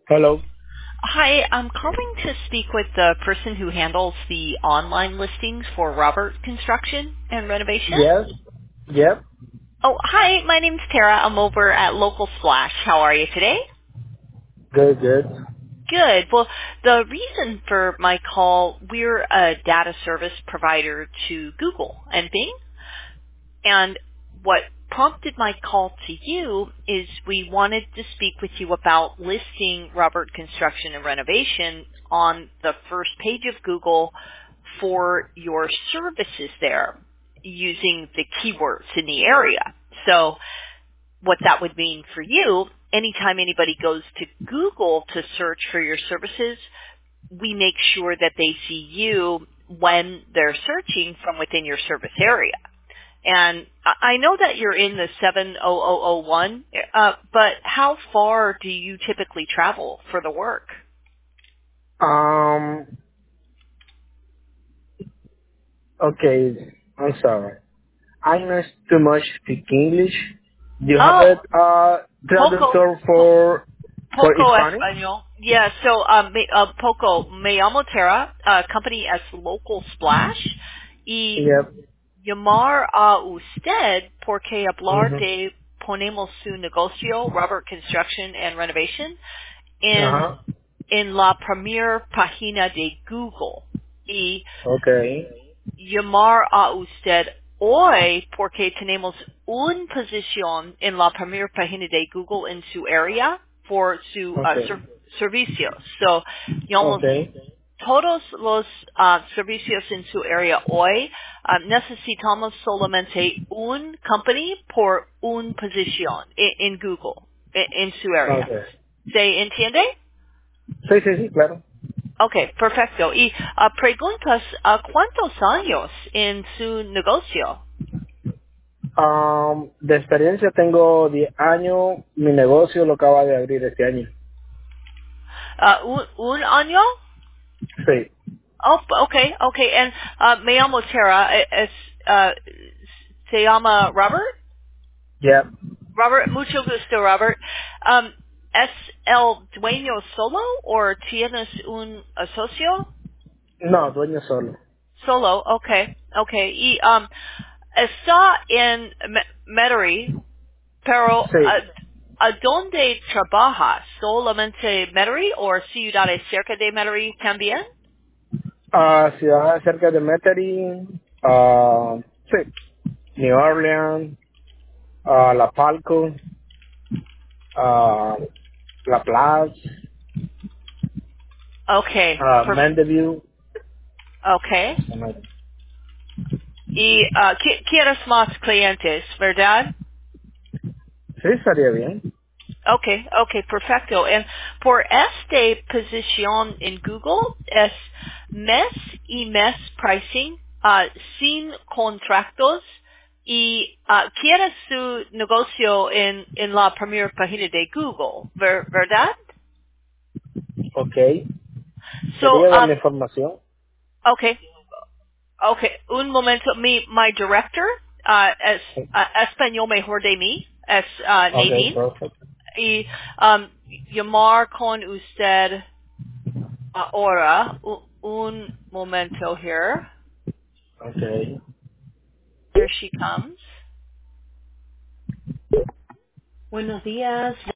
Hello. Hi, I'm calling to speak with the person who handles the online listings for Robert Construction and Renovation. Yes. Yep. Oh, hi, my name's Tara. I'm over at Local Splash. How are you today? Good. Good. Good. Well, the reason for my call, we're a data service provider to Google and Bing. And what prompted my call to you is we wanted to speak with you about listing Robert Construction and Renovation on the first page of Google for your services there using the keywords in the area. So what that would mean for you, anytime anybody goes to Google to search for your services, we make sure that they see you when they're searching from within your service area. And I know that you're in the 70001, but how far do you typically travel for the work? Um. Okay. I'm sorry. I know too much speak English. Do you have Oh, a poco, traductor po- for poco Hispanic? español. Yeah, so, poco, me llamo Tara, company es Local Splash, y Yep. llamar a usted porque hablar Mhm. de ponemos su negocio, Robert Construction and Renovation, en Ajá. la primera página de Google y Okay. llamar a usted hoy porque tenemos una posición en la primera página de Google en su área por su Okay. servicios. So, llamamos Okay. todos los servicios en su área hoy. Necesitamos solamente un company por una posición en Google, en su área. Okay. ¿Se entiende? Sí, sí, sí, claro. Okay, perfecto. Y preguntas, ¿cuántos años en su negocio? De experiencia tengo 10 años. Mi negocio lo acaba de abrir este año. Un año? Sí. Oh, okay, okay. And me llamo Tara. Uh, se llama Robert? Yep. Robert, mucho gusto, Robert. ¿Es el dueño solo o tienes un socio? No, dueño solo. Solo, okay, okay. Y está en Metairie. Pero, Sí. ¿a dónde trabaja? ¿Solamente Metairie o ciudades cerca de Metairie también? Ciudades cerca de Metairie, sí, New Orleans, La Palco, ah, La Place, Okay, Mandeville. okay. Y quieres más clientes, ¿verdad? Sí, estaría bien. Okay, okay, perfecto. And por esta posición en Google es mes y mes pricing, sin contratos y quiere su negocio en la primera página de Google, ¿verdad? Ok. So, ¿Quería dar la información? okay, okay, un momento, my director, es español mejor de mí, es Ok, Nadine, perfect. y llamar con usted ahora, un momento here. Ok. Here she comes. Buenos días.